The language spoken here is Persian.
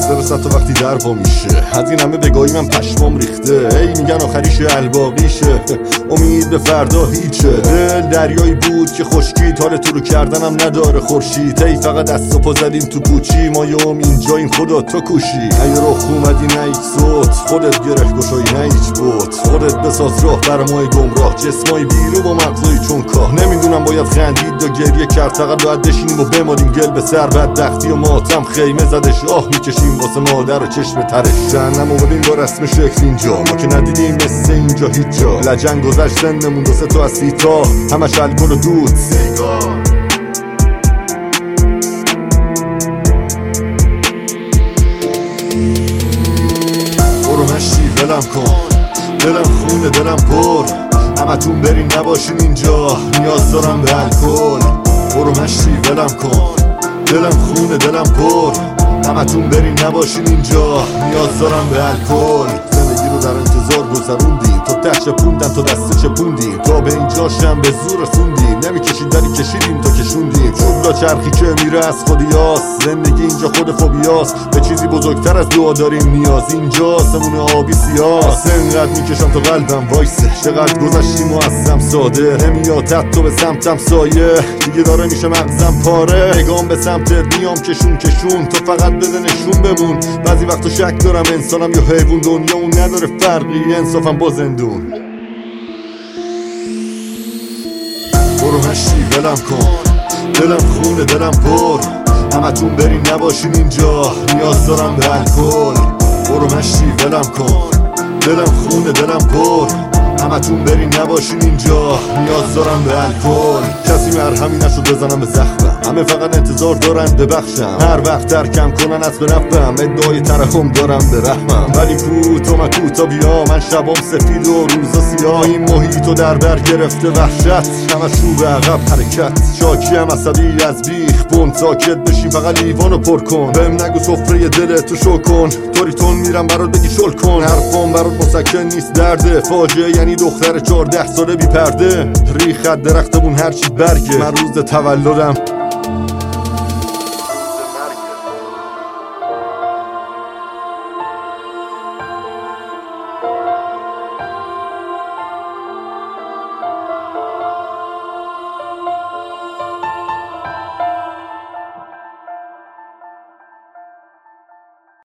استرست تا وقتی در پا میشه. از این همه بگاهی من پشمام ریخته. ای میگن آخریشه الباقیشه، امید به فردا هیچه. دل دریایی بود که خشکید، حال تو رو کردنم نداره خورشید. ای فقط دست و پا زدیم تو پوچی، ما یوم اینجا این خدا تو کوشی. ای رخ اومدی نه هیچ صوت، خودت گره گشایی نه هیچ بود. خودت بساز راه بر مای گمراه، جسمای بیرو با مغزای چون کاه. نمیدونم باید خندید یا گریه کرد، فقط باید بشینیم و بمالیم گل به سر. بدبختی و ماتم خیمه زدش، آه میکشیم واسه مادر و چشم ترش. جهنم اومدیم با رسم شکل اینجا، ما که ندیدیم مثل اینجا هیچ جا. لجنگ گذشت سنمون دو سه تا از سیتا، همش الکل و دود سیگار. برو مشتی ولم کن، دلم خونه دلم پر، همتون برین نباشین اینجا، نیاز دارم به الکل. برو مشتی ولم کن، دلم خونه دلم پر، همتون برین نباشین اینجا، نیاز دارم به الکل. زندگی رو در انتظار گذروندیم، تا ته چپوندن تا دسته چپوندیم، تا به اینجا شم به زور رسوندیم. نمیکشید ولی کشیدیم تا کشوندیم. چوب را چرخی که میره از خودیاست، زندگی اینجا خود فوبیاست. به چیزی بزرگتر از دعا داریم نیاز، اینجا سمون آبی سیاه. انقدر میکشم تا قلبم وایسه، چقدر گذشتیم و ازم ساده. نمیاد حتی به سمتم سایه، دیگه داره میشه مغزم پاره. نگام به سمتت میام کشون کشون، تو فقط بده نشون بمون. بعضی وقتا شک دارم انسانم یا حیوان، دنیا اون نداره فرقی، انصافم با زندون. برو مشتی ولم کن، دلم خونه دلم پر، همتون برین نباشین اینجا، نیاز دارم به الکل. برو مشتی ولم کن، دلم خونه دلم پر، همتون برین نباشین اینجا، نیاز دارم به الکل. کسی مرهمی نشد بزنم به زخمم، همه فقط انتظار دارن ببخشم. هر وقت ترکم کنن از برفم، ادعای ترحم دارم به رحمم. ولی کوتا تا بیا، من شبام سفید و روزا سیاه. این محیط و در بر گرفته وحشت، همش رو به عقب حرکت. شاکیم عصبی از بیخ بون، ساکت بشین فقط لیوانو پر کن. بهم نگو سفره دلتو شو کن، توریتون میرم برات بگی شل کن. حرفام برات مسکن نیست درده، فاجعه یعنی دختر 14 ساله بی پرده. ریخت درختمون هرچی برگه، من روز تولدم